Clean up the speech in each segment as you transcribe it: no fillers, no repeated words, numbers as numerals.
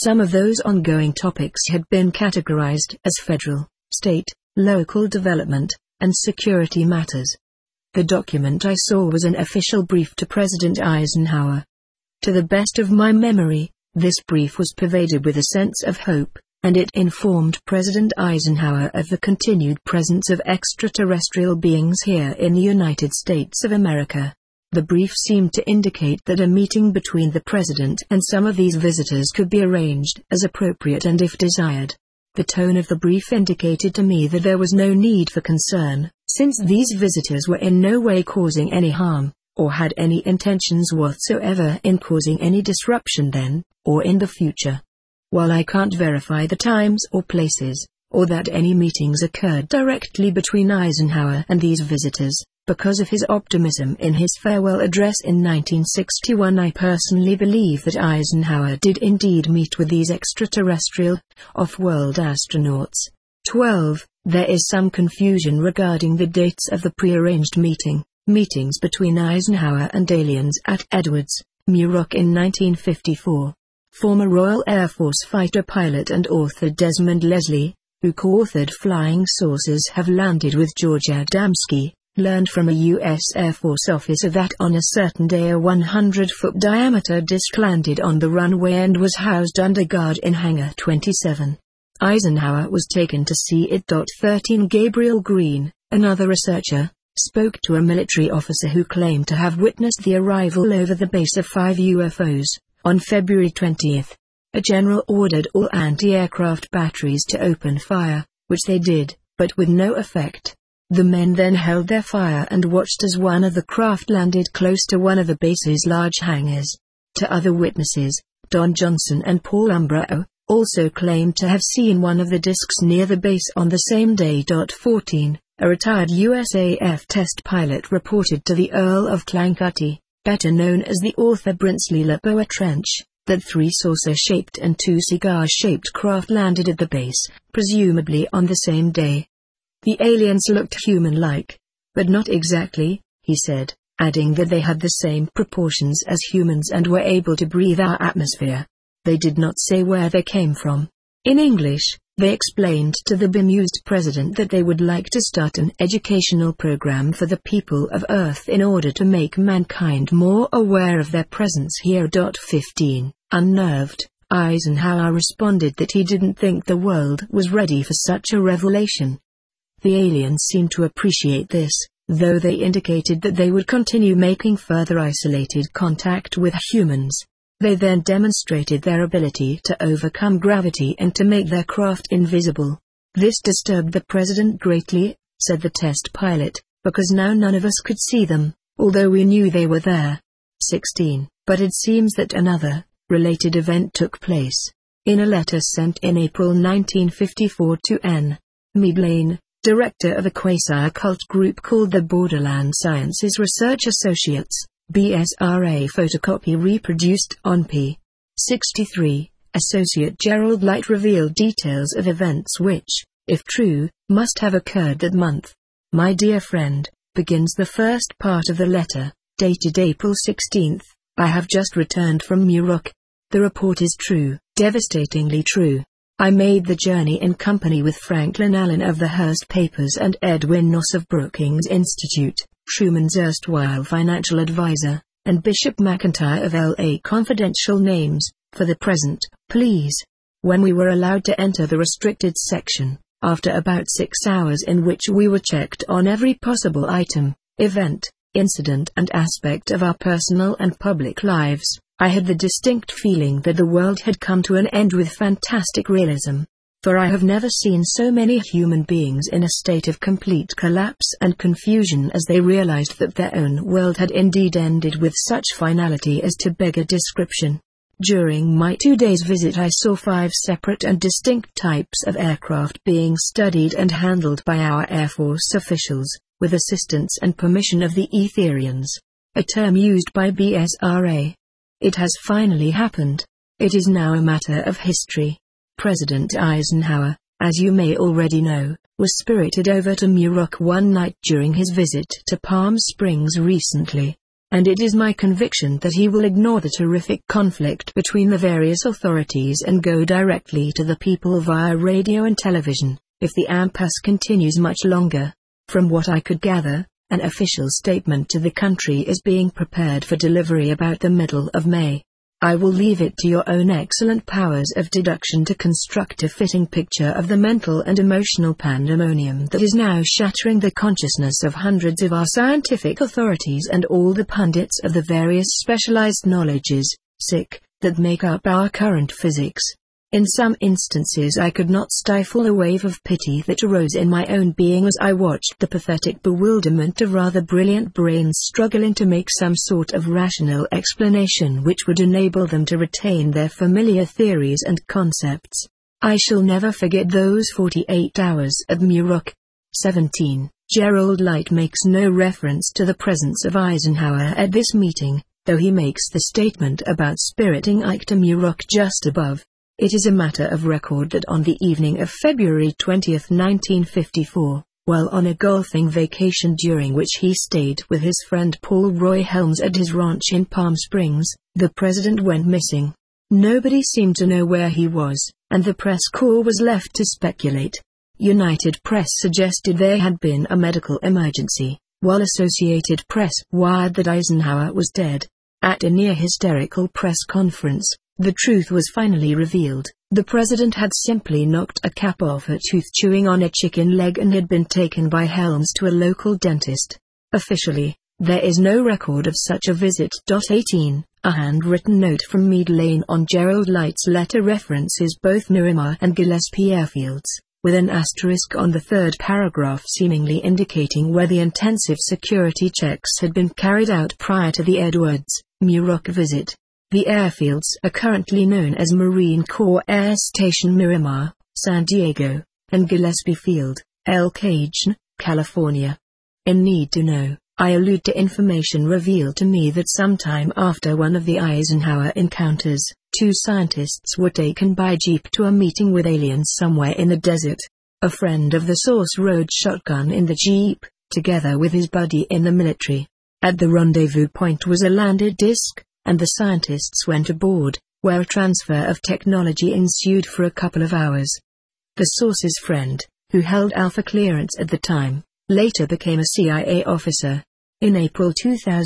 Some of those ongoing topics had been categorized as federal, state, local development, and security matters. The document I saw was an official brief to President Eisenhower. To the best of my memory, this brief was pervaded with a sense of hope, and it informed President Eisenhower of the continued presence of extraterrestrial beings here in the United States of America. The brief seemed to indicate that a meeting between the President and some of these visitors could be arranged as appropriate and if desired. The tone of the brief indicated to me that there was no need for concern, since these visitors were in no way causing any harm, or had any intentions whatsoever in causing any disruption then, or in the future. While I can't verify the times or places, or that any meetings occurred directly between Eisenhower and these visitors, because of his optimism in his farewell address in 1961, I personally believe that Eisenhower did indeed meet with these extraterrestrial, off-world astronauts. 12. There is some confusion regarding the dates of the prearranged meetings between Eisenhower and aliens at Edwards, Muroc in 1954. Former Royal Air Force fighter pilot and author Desmond Leslie, who co-authored Flying Saucers Have Landed with George Adamski, learned from a U.S. Air Force officer that on a certain day a 100-foot diameter disc landed on the runway and was housed under guard in Hangar 27. Eisenhower was taken to see it. 13 Gabriel Green, another researcher, spoke to a military officer who claimed to have witnessed the arrival over the base of 5 UFOs. On February 20, a general ordered all anti-aircraft batteries to open fire, which they did, but with no effect. The men then held their fire and watched as one of the craft landed close to one of the base's large hangars. To other witnesses, Don Johnson and Paul Umbrao, also claimed to have seen one of the discs near the base on the same day. 14. A retired USAF test pilot reported to the Earl of Clancarty, better known as the author Brinsley Lapoa Trench, that 3 saucer-shaped and 2 cigar-shaped craft landed at the base, presumably on the same day. The aliens looked human-like, but not exactly, he said, adding that they had the same proportions as humans and were able to breathe our atmosphere. They did not say where they came from. In English, they explained to the bemused president that they would like to start an educational program for the people of Earth in order to make mankind more aware of their presence here. 15. Unnerved, Eisenhower responded that he didn't think the world was ready for such a revelation. The aliens seemed to appreciate this, though they indicated that they would continue making further isolated contact with humans. They then demonstrated their ability to overcome gravity and to make their craft invisible. This disturbed the president greatly, said the test pilot, because now none of us could see them, although we knew they were there. 16. But it seems that another, related event took place. In a letter sent in April 1954 to N. Meade Lane, director of a quasi-occult group called the Borderland Sciences Research Associates, BSRA, photocopy reproduced on p. 63, Associate Gerald Light revealed details of events which, if true, must have occurred that month. My dear friend, begins the first part of the letter, dated April 16. I have just returned from Muroc. The report is true, devastatingly true. I made the journey in company with Franklin Allen of the Hearst Papers and Edwin Noss of Brookings Institute, Truman's erstwhile financial advisor, and Bishop McIntyre of L.A. Confidential names, for the present, please. When we were allowed to enter the restricted section, after about 6 hours in which we were checked on every possible item, event, incident and aspect of our personal and public lives, I had the distinct feeling that the world had come to an end with fantastic realism. For I have never seen so many human beings in a state of complete collapse and confusion as they realized that their own world had indeed ended with such finality as to beg a description. During my 2 days visit I saw 5 separate and distinct types of aircraft being studied and handled by our Air Force officials, with assistance and permission of the Etherians, a term used by BSRA. It has finally happened. It is now a matter of history. President Eisenhower, as you may already know, was spirited over to Muroc one night during his visit to Palm Springs recently. and it is my conviction that he will ignore the terrific conflict between the various authorities and go directly to the people via radio and television, if the impasse continues much longer. From what I could gather, an official statement to the country is being prepared for delivery about the middle of May. I will leave it to your own excellent powers of deduction to construct a fitting picture of the mental and emotional pandemonium that is now shattering the consciousness of hundreds of our scientific authorities and all the pundits of the various specialized knowledges, that make up our current physics. In some instances I could not stifle a wave of pity that arose in my own being as I watched the pathetic bewilderment of rather brilliant brains struggling to make some sort of rational explanation which would enable them to retain their familiar theories and concepts. I shall never forget those 48 hours at Muroc. 17. Gerald Light makes no reference to the presence of Eisenhower at this meeting, though he makes the statement about spiriting Ike to Muroc just above. It is a matter of record that on the evening of February 20, 1954, while on a golfing vacation during which he stayed with his friend Paul Roy Helms at his ranch in Palm Springs, the president went missing. Nobody seemed to know where he was, and the press corps was left to speculate. United Press suggested there had been a medical emergency, while Associated Press wired that Eisenhower was dead. At a near-hysterical press conference, the truth was finally revealed. The president had simply knocked a cap off a tooth chewing on a chicken leg and had been taken by Helms to a local dentist. Officially, there is no record of such a visit. 18. A handwritten note from Meade Lane on Gerald Light's letter references both Miramar and Gillespie airfields, with an asterisk on the third paragraph seemingly indicating where the intensive security checks had been carried out prior to the Edwards, Muroc visit. The airfields are currently known as Marine Corps Air Station Miramar, San Diego, and Gillespie Field, El Cajon, California. In Need to Know, I allude to information revealed to me that sometime after one of the Eisenhower encounters, two scientists were taken by jeep to a meeting with aliens somewhere in the desert. A friend of the source rode shotgun in the jeep, together with his buddy in the military. At the rendezvous point was a landed disc, and the scientists went aboard, where a transfer of technology ensued for a couple of hours. The source's friend, who held Alpha clearance at the time, later became a CIA officer. In April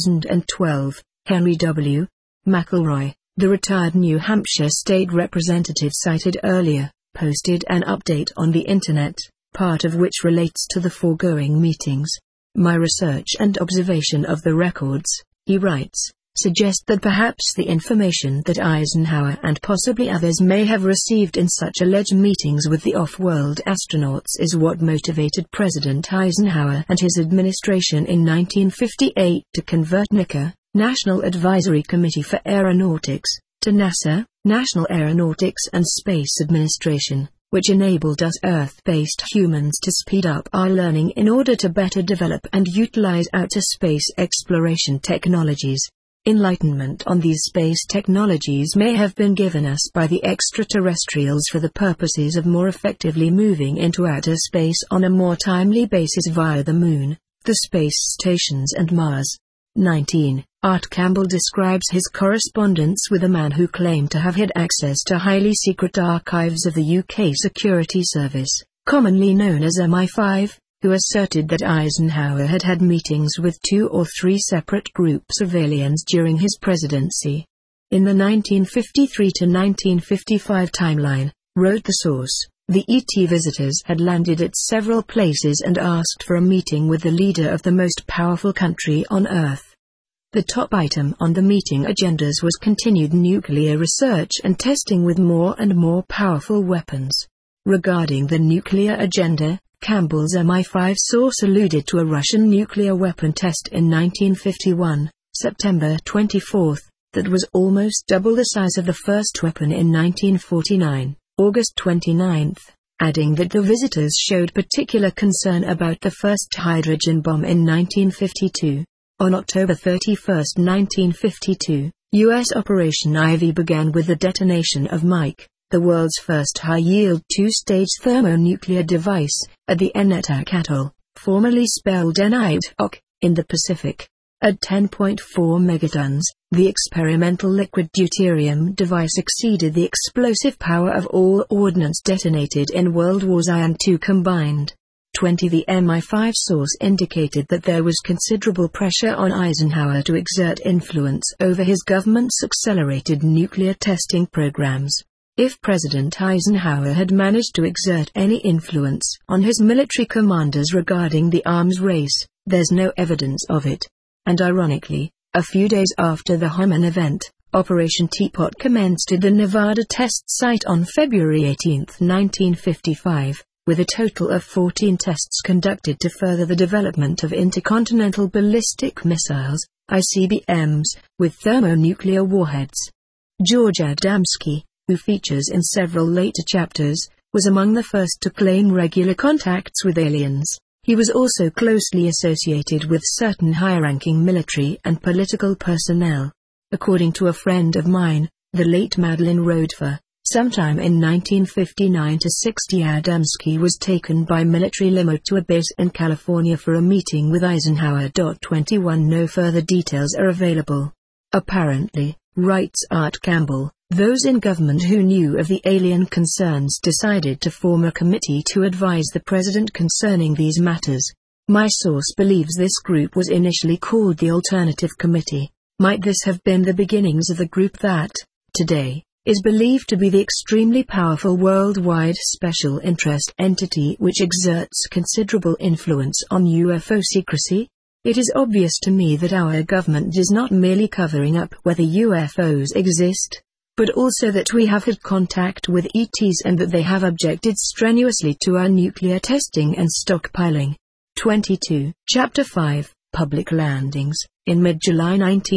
2012, Henry W. McElroy, the retired New Hampshire state representative cited earlier, posted an update on the Internet, part of which relates to the foregoing meetings. My research and observation of the records, he writes, suggest that perhaps the information that Eisenhower and possibly others may have received in such alleged meetings with the off-world astronauts is what motivated President Eisenhower and his administration in 1958 to convert NACA, National Advisory Committee for Aeronautics, to NASA, National Aeronautics and Space Administration, which enabled us Earth-based humans to speed up our learning in order to better develop and utilize outer space exploration technologies. Enlightenment on these space technologies may have been given us by the extraterrestrials for the purposes of more effectively moving into outer space on a more timely basis via the Moon, the space stations and Mars. 19. Art Campbell describes his correspondence with a man who claimed to have had access to highly secret archives of the UK Security Service, commonly known as MI5, who asserted that Eisenhower had had meetings with 2 or 3 separate groups of aliens during his presidency. In the 1953 to 1955 timeline, wrote the source, the ET visitors had landed at several places and asked for a meeting with the leader of the most powerful country on Earth. The top item on the meeting agendas was continued nuclear research and testing with more and more powerful weapons. Regarding the nuclear agenda, Campbell's MI5 source alluded to a Russian nuclear weapon test in 1951, September 24, that was almost double the size of the first weapon in 1949, August 29, adding that the visitors showed particular concern about the first hydrogen bomb in 1952. On October 31, 1952, U.S. Operation Ivy began with the detonation of Mike, the world's first high-yield 2-stage thermonuclear device, at the Enetak Atoll, formerly spelled Enitok, in the Pacific. At 10.4 megatons, the experimental liquid deuterium device exceeded the explosive power of all ordnance detonated in World Wars I and II combined. 20 The MI5 source indicated that there was considerable pressure on Eisenhower to exert influence over his government's accelerated nuclear testing programs. If President Eisenhower had managed to exert any influence on his military commanders regarding the arms race, there's no evidence of it. And ironically, a few days after the Hohmann event, Operation Teapot commenced at the Nevada test site on February 18, 1955, with a total of 14 tests conducted to further the development of intercontinental ballistic missiles, ICBMs, with thermonuclear warheads. George Adamski, who features in several later chapters, was among the first to claim regular contacts with aliens. He was also closely associated with certain high-ranking military and political personnel. According to a friend of mine, the late Madeline Rodefer, sometime in 1959-60 Adamski was taken by military limo to a base in California for a meeting with Eisenhower. 21 No further details are available. Apparently, writes Art Campbell, those in government who knew of the alien concerns decided to form a committee to advise the president concerning these matters. My source believes this group was initially called the Alternative Committee. Might this have been the beginnings of the group that, today, is believed to be the extremely powerful worldwide special interest entity which exerts considerable influence on UFO secrecy? It is obvious to me that our government is not merely covering up whether UFOs exist, but also that we have had contact with ETs and that they have objected strenuously to our nuclear testing and stockpiling. 22. Chapter 5, Public Landings. In mid-July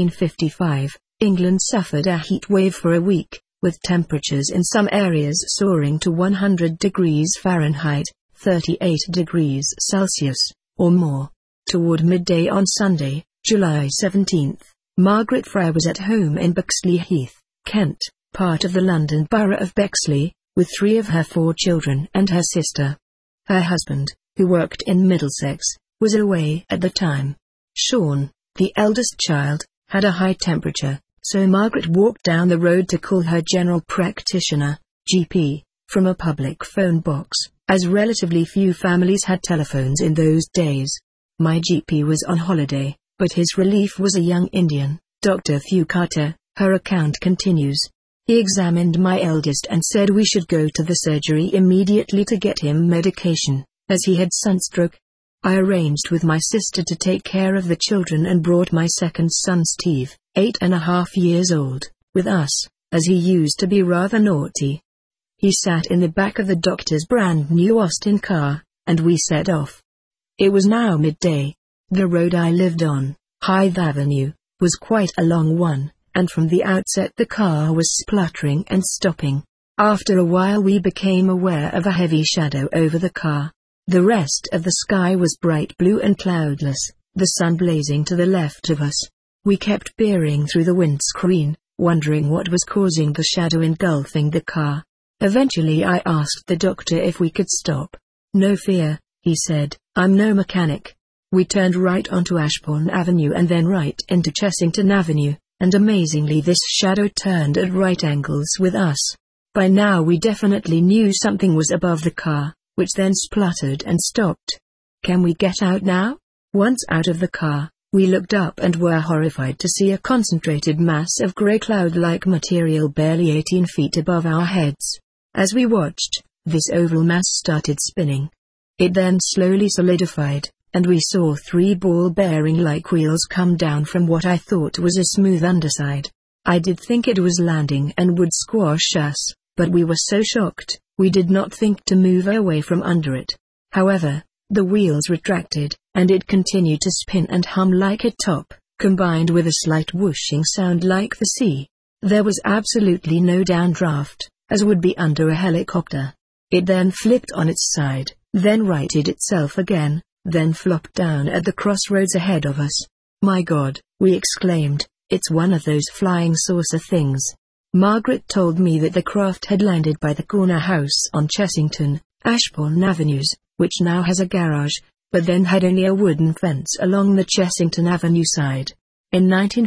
1955, England suffered a heat wave for a week, with temperatures in some areas soaring to 100 degrees Fahrenheit, 38 degrees Celsius, or more. Toward midday on Sunday, July 17, Margaret Fry was at home in Bexley Heath, Kent, part of the London borough of Bexley, with 3 of her 4 children and her sister. Her husband, who worked in Middlesex, was away at the time. Sean, the eldest child, had a high temperature, so Margaret walked down the road to call her general practitioner, GP, from a public phone box, as relatively few families had telephones in those days. My GP was on holiday, but his relief was a young Indian, Dr. Thukata. Her account continues. He examined my eldest and said we should go to the surgery immediately to get him medication, as he had sunstroke. I arranged with my sister to take care of the children and brought my second son Steve, 8.5 years old, with us, as he used to be rather naughty. He sat in the back of the doctor's brand new Austin car, and we set off. It was now midday. The road I lived on, Hythe Avenue, was quite a long one, and from the outset the car was spluttering and stopping. After a while we became aware of a heavy shadow over the car. The rest of the sky was bright blue and cloudless, the sun blazing to the left of us. We kept peering through the windscreen, wondering what was causing the shadow engulfing the car. Eventually I asked the doctor if we could stop. No fear, he said, I'm no mechanic. We turned right onto Ashbourne Avenue and then right into Chessington Avenue, and amazingly this shadow turned at right angles with us. By now we definitely knew something was above the car, which then spluttered and stopped. Can we get out now? Once out of the car, we looked up and were horrified to see a concentrated mass of grey cloud-like material barely 18 feet above our heads. As we watched, this oval mass started spinning. It then slowly solidified, and we saw 3 ball-bearing-like wheels come down from what I thought was a smooth underside. I did think it was landing and would squash us, but we were so shocked, we did not think to move away from under it. However, the wheels retracted, and it continued to spin and hum like a top, combined with a slight whooshing sound like the sea. There was absolutely no downdraft, as would be under a helicopter. It then flipped on its side, then righted itself again, then flopped down at the crossroads ahead of us. My God, we exclaimed, it's one of those flying saucer things. Margaret told me that the craft had landed by the corner house on Chessington, Ashbourne Avenues, which now has a garage, but then had only a wooden fence along the Chessington Avenue side. In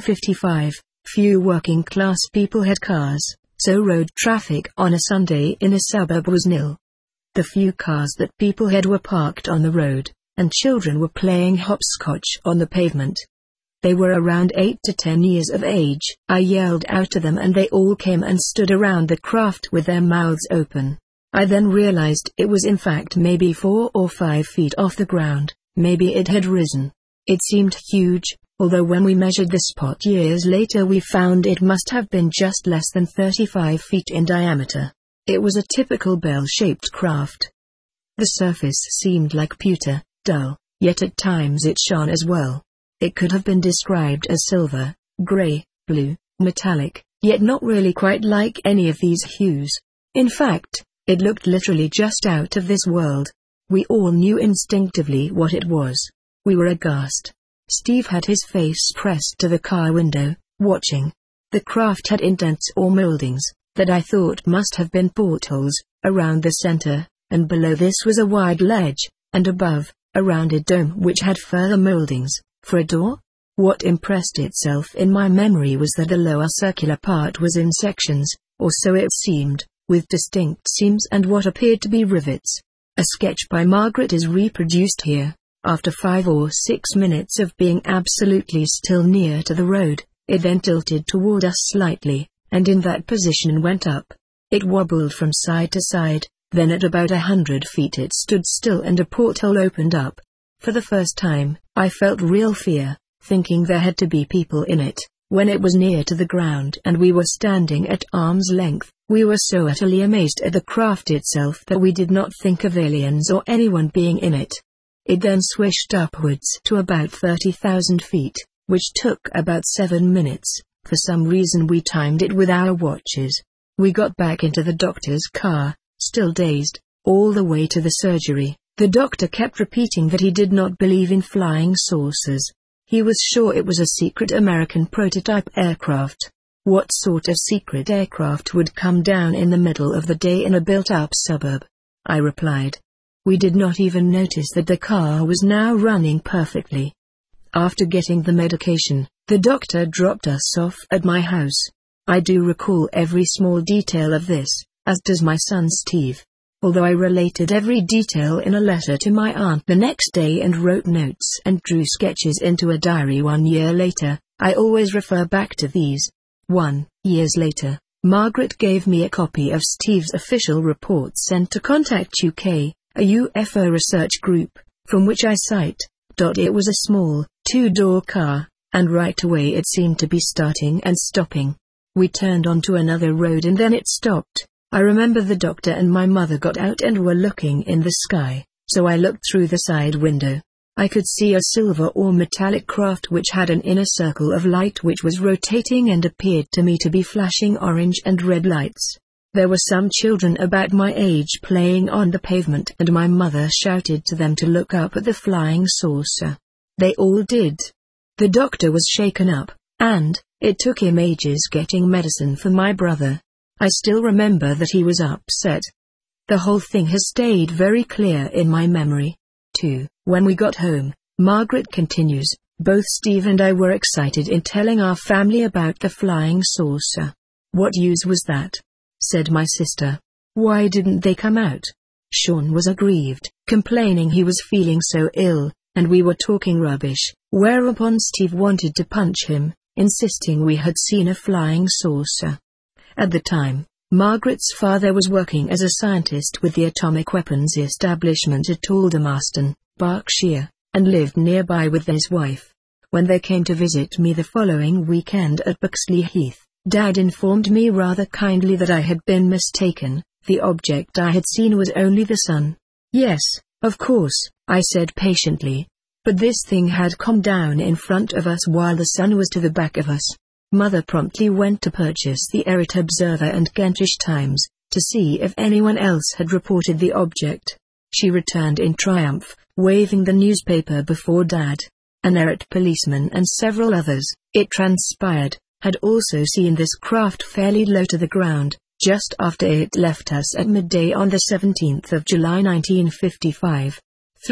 1955, few working-class people had cars, so road traffic on a Sunday in a suburb was nil. The few cars that people had were parked on the road, and children were playing hopscotch on the pavement. They were around 8 to 10 years of age. I yelled out to them and they all came and stood around the craft with their mouths open. I then realized it was in fact maybe 4 or 5 feet off the ground, maybe it had risen. It seemed huge, although when we measured the spot years later we found it must have been just less than 35 feet in diameter. It was a typical bell-shaped craft. The surface seemed like pewter, dull, yet at times it shone as well. It could have been described as silver, grey, blue, metallic, yet not really quite like any of these hues. In fact, it looked literally just out of this world. We all knew instinctively what it was. We were aghast. Steve had his face pressed to the car window, watching. The craft had indents or moldings, that I thought must have been portholes, around the center, and below this was a wide ledge, and above, a rounded dome which had further moldings. For a door? What impressed itself in my memory was that the lower circular part was in sections, or so it seemed, with distinct seams and what appeared to be rivets. A sketch by Margaret is reproduced here. After 5 or 6 minutes of being absolutely still near to the road, it then tilted toward us slightly, and in that position went up. It wobbled from side to side, then at about 100 feet it stood still and a porthole opened up. For the first time, I felt real fear, thinking there had to be people in it. When it was near to the ground and we were standing at arm's length, we were so utterly amazed at the craft itself that we did not think of aliens or anyone being in it. It then swished upwards to about 30,000 feet, which took about 7 minutes. For some reason we timed it with our watches. We got back into the doctor's car, still dazed, all the way to the surgery. The doctor kept repeating that he did not believe in flying saucers. He was sure it was a secret American prototype aircraft. What sort of secret aircraft would come down in the middle of the day in a built-up suburb? I replied. We did not even notice that the car was now running perfectly. After getting the medication, the doctor dropped us off at my house. I do recall every small detail of this, as does my son Steve. Although I related every detail in a letter to my aunt the next day and wrote notes and drew sketches into a diary 1 year later, I always refer back to these. 1 year later, Margaret gave me a copy of Steve's official report sent to Contact UK, a UFO research group, from which I cite. It was a small, 2-door car, and right away it seemed to be starting and stopping. We turned onto another road and then it stopped. I remember the doctor and my mother got out and were looking in the sky, so I looked through the side window. I could see a silver or metallic craft which had an inner circle of light which was rotating and appeared to me to be flashing orange and red lights. There were some children about my age playing on the pavement and my mother shouted to them to look up at the flying saucer. They all did. The doctor was shaken up, and it took him ages getting medicine for my brother. I still remember that he was upset. The whole thing has stayed very clear in my memory. 2. When we got home, Margaret continues, both Steve and I were excited in telling our family about the flying saucer. What use was that? Said my sister. Why didn't they come out? Sean was aggrieved, complaining he was feeling so ill, and we were talking rubbish, whereupon Steve wanted to punch him, insisting we had seen a flying saucer. At the time, Margaret's father was working as a scientist with the atomic weapons establishment at Aldermaston, Berkshire, and lived nearby with his wife. When they came to visit me the following weekend at Bexley Heath, Dad informed me rather kindly that I had been mistaken. The object I had seen was only the sun. Yes, of course, I said patiently. But this thing had come down in front of us while the sun was to the back of us. Mother promptly went to purchase the Errett Observer and Kentish Times, to see if anyone else had reported the object. She returned in triumph, waving the newspaper before Dad. An Errett policeman and several others, it transpired, had also seen this craft fairly low to the ground, just after it left us at midday on the 17th of July 1955. 3.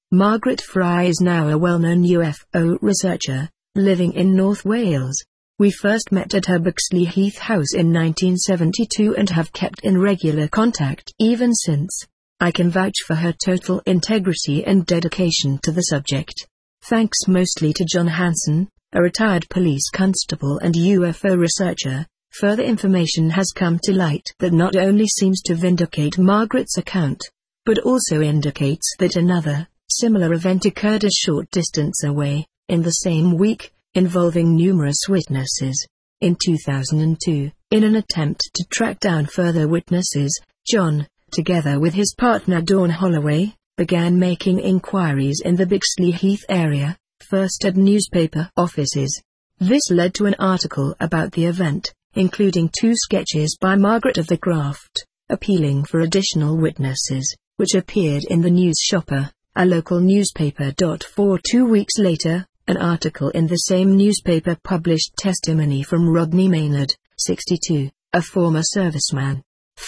Margaret Fry is now a well-known UFO researcher, living in North Wales. We first met at her Bexley Heath house in 1972 and have kept in regular contact even since. I can vouch for her total integrity and dedication to the subject. Thanks mostly to John Hanson, a retired police constable and UFO researcher, further information has come to light that not only seems to vindicate Margaret's account, but also indicates that another, similar event occurred a short distance away, in the same week, involving numerous witnesses. In 2002, in an attempt to track down further witnesses, John, together with his partner Dawn Holloway, began making inquiries in the Bexley Heath area, first at newspaper offices. This led to an article about the event, including 2 sketches by Margaret of the craft, appealing for additional witnesses, which appeared in the News Shopper, a local newspaper. 2 weeks later, an article in the same newspaper published testimony from Rodney Maynard, 62, a former serviceman,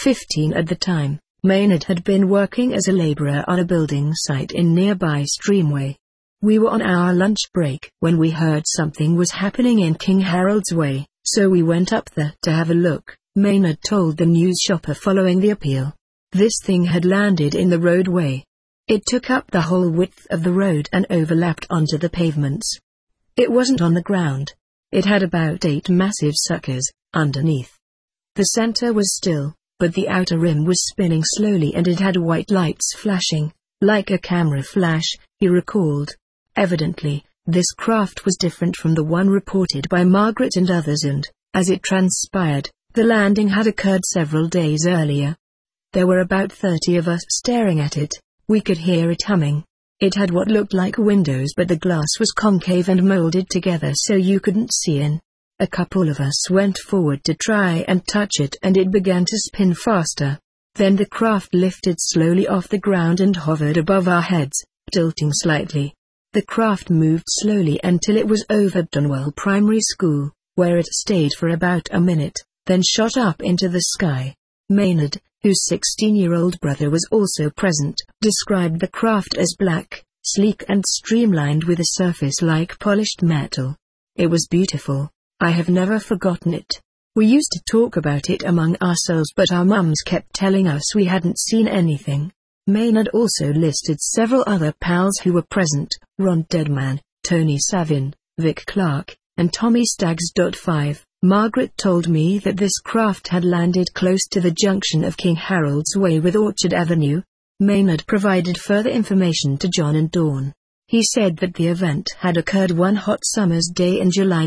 15 at the time. Maynard had been working as a laborer on a building site in nearby Streamway. We were on our lunch break when we heard something was happening in King Harold's Way, so we went up there to have a look, Maynard told the News Shopper following the appeal. This thing had landed in the roadway. It took up the whole width of the road and overlapped onto the pavements. It wasn't on the ground. It had about 8 massive suckers underneath. The center was still, but the outer rim was spinning slowly and it had white lights flashing, like a camera flash, he recalled. Evidently, this craft was different from the one reported by Margaret and others and, as it transpired, the landing had occurred several days earlier. There were about 30 of us staring at it. We could hear it humming. It had what looked like windows but the glass was concave and molded together so you couldn't see in. A couple of us went forward to try and touch it and it began to spin faster. Then the craft lifted slowly off the ground and hovered above our heads, tilting slightly. The craft moved slowly until it was over Dunwell Primary School, where it stayed for about a minute, then shot up into the sky. Maynard, whose 16-year-old brother was also present, described the craft as black, sleek and streamlined with a surface like polished metal. It was beautiful. I have never forgotten it. We used to talk about it among ourselves but our mums kept telling us we hadn't seen anything. Maynard also listed several other pals who were present, Ron Deadman, Tony Savin, Vic Clark, and Tommy Staggs. 5. Margaret told me that this craft had landed close to the junction of King Harold's Way with Orchard Avenue. Maynard provided further information to John and Dawn. He said that the event had occurred one hot summer's day in July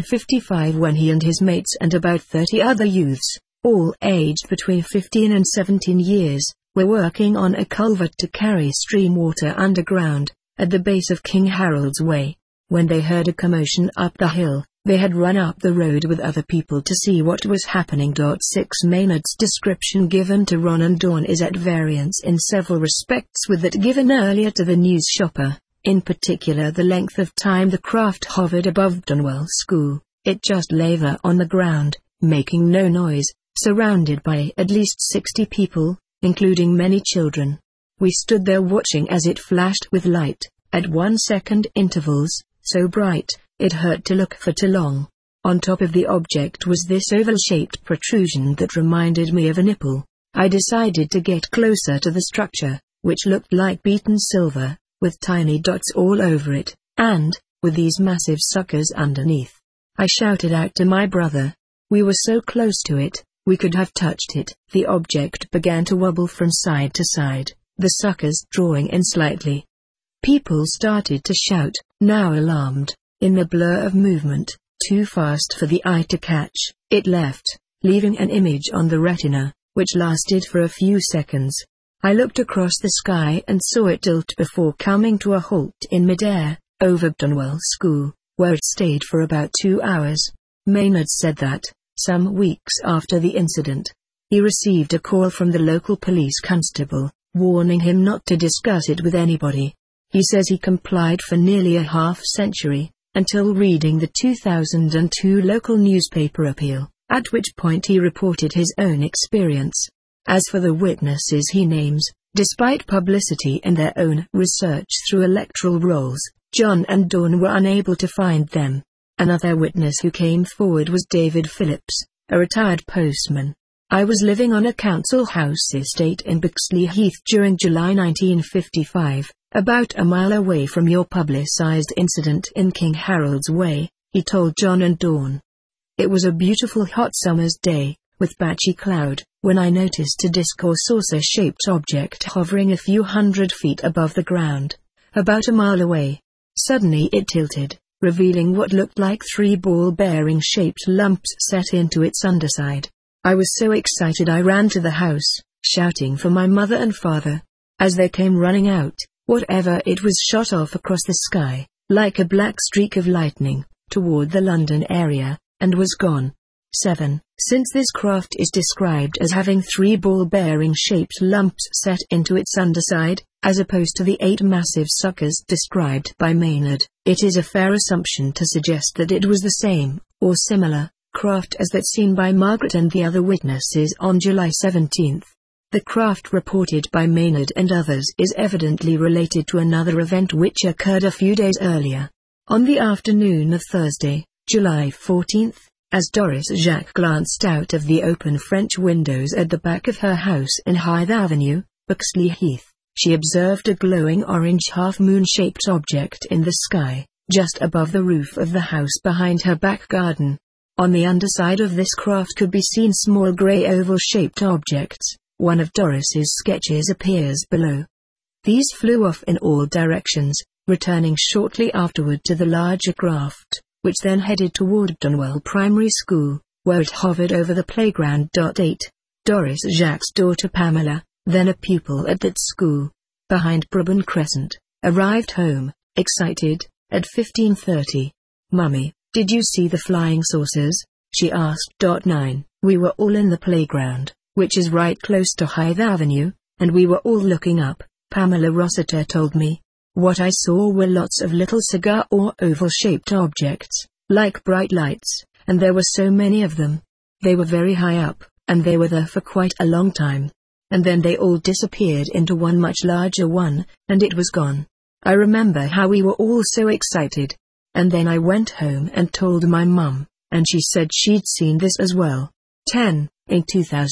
1955 when he and his mates and about 30 other youths, all aged between 15 and 17 years, were working on a culvert to carry stream water underground, at the base of King Harold's Way. When they heard a commotion up the hill, they had run up the road with other people to see what was happening. 6. Maynard's description given to Ron and Dawn is at variance in several respects with that given earlier to the News Shopper, in particular the length of time the craft hovered above Dunwell School. It just lay there on the ground, making no noise, surrounded by at least 60 people, including many children. We stood there watching as it flashed with light, at 1-second intervals, so bright, it hurt to look for too long. On top of the object was this oval-shaped protrusion that reminded me of a nipple. I decided to get closer to the structure, which looked like beaten silver, with tiny dots all over it, and, with these massive suckers underneath. I shouted out to my brother. We were so close to it, we could have touched it. The object began to wobble from side to side, the suckers drawing in slightly. People started to shout, now alarmed. In the blur of movement, too fast for the eye to catch, it left, leaving an image on the retina, which lasted for a few seconds. I looked across the sky and saw it tilt before coming to a halt in midair, over Dunwell School, where it stayed for about 2 hours. Maynard said that, some weeks after the incident, he received a call from the local police constable, warning him not to discuss it with anybody. He says he complied for nearly a half-century, until reading the 2002 local newspaper appeal, at which point he reported his own experience. As for the witnesses he names, Despite publicity and their own research through electoral rolls, John and Dawn were unable to find them. Another witness who came forward was David Phillips, a retired postman. I was living on a council house estate in Bexley Heath during July 1955, about a mile away from your publicized incident in King Harold's Way, he told John and Dawn. It was a beautiful hot summer's day, with patchy cloud, when I noticed a disc or saucer-shaped object hovering a few hundred feet above the ground, about a mile away. Suddenly it tilted, revealing what looked like 3 ball-bearing shaped lumps set into its underside. I was so excited I ran to the house, shouting for my mother and father. As they came running out, whatever it was shot off across the sky, like a black streak of lightning, toward the London area, and was gone. 7. Since this craft is described as having 3 ball-bearing shaped lumps set into its underside, as opposed to the 8 massive suckers described by Maynard, it is a fair assumption to suggest that it was the same, or similar, craft as that seen by Margaret and the other witnesses on July 17. The craft reported by Maynard and others is evidently related to another event which occurred a few days earlier. On the afternoon of Thursday, July 14, as Doris Jacques glanced out of the open French windows at the back of her house in Hythe Avenue, Bexley Heath, she observed a glowing orange half-moon-shaped object in the sky, just above the roof of the house behind her back garden. On the underside of this craft could be seen small grey oval-shaped objects. One of Doris's sketches appears below. These flew off in all directions, returning shortly afterward to the larger craft, which then headed toward Donwell Primary School, where it hovered over the playground. 8. Doris Jacques' daughter Pamela, then a pupil at that school, behind Brabant Crescent, arrived home, excited, at 15:30. "Mummy, did you see the flying saucers?" she asked. 9. "We were all in the playground, which is right close to Hythe Avenue, and we were all looking up," Pamela Rossiter told me. "What I saw were lots of little cigar or oval-shaped objects, like bright lights, and there were so many of them. They were very high up, and they were there for quite a long time. And then they all disappeared into one much larger one, and it was gone. I remember how we were all so excited. And then I went home and told my mum, and she said she'd seen this as well." 10. In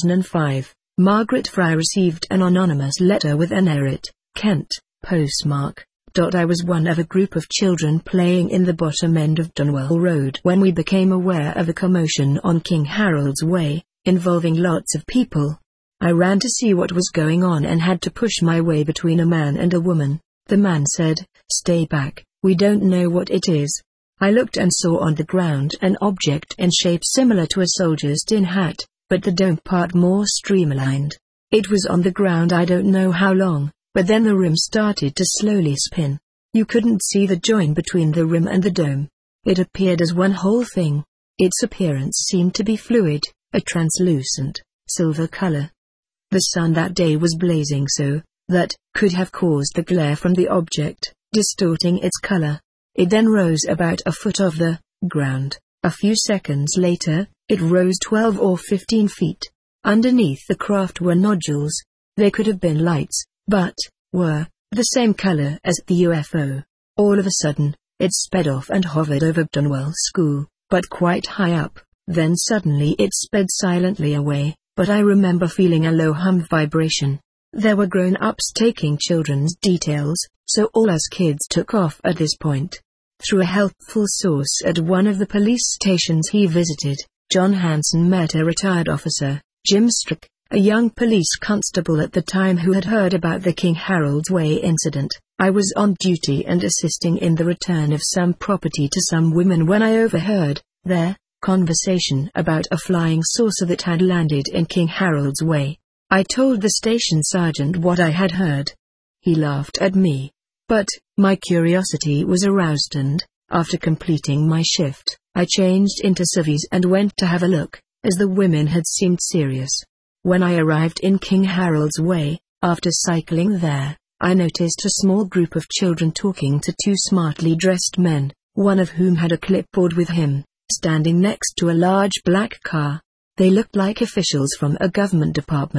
2005, Margaret Fry received an anonymous letter with an Erith, Kent, postmark. "I was one of a group of children playing in the bottom end of Donwell Road when we became aware of a commotion on King Harold's Way, involving lots of people. I ran to see what was going on and had to push my way between a man and a woman. The man said, 'Stay back, we don't know what it is.' I looked and saw on the ground an object in shape similar to a soldier's tin hat, but the dome part more streamlined. It was on the ground I don't know how long, but then the rim started to slowly spin. You couldn't see the join between the rim and the dome. It appeared as one whole thing. Its appearance seemed to be fluid, a translucent, silver color. The sun that day was blazing so that could have caused the glare from the object, distorting its color. It then rose about a foot off the ground. A few seconds later, it rose 12 or 15 feet. Underneath the craft were nodules. They could have been lights, but were the same color as the UFO. All of a sudden, it sped off and hovered over Donwell School, but quite high up. Then suddenly it sped silently away, but I remember feeling a low hum vibration. There were grown-ups taking children's details, so all us kids took off at this point." Through a helpful source at one of the police stations he visited, John Hanson met a retired officer, Jim Strick, a young police constable at the time who had heard about the King Harold's Way incident. "I was on duty and assisting in the return of some property to some women when I overheard their conversation about a flying saucer that had landed in King Harold's Way. I told the station sergeant what I had heard. He laughed at me. But my curiosity was aroused and, after completing my shift, I changed into civvies and went to have a look, as the women had seemed serious. When I arrived in King Harold's Way, after cycling there, I noticed a small group of children talking to 2 smartly dressed men, one of whom had a clipboard with him, standing next to a large black car. They looked like officials from a government department.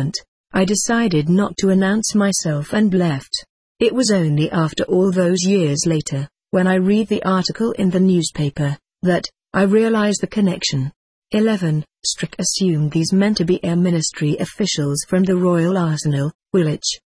I decided not to announce myself and left. It was only after all those years later, when I read the article in the newspaper, that I realized the connection. 11. Strick assumed these men to be Air Ministry officials from the Royal Arsenal, Woolwich.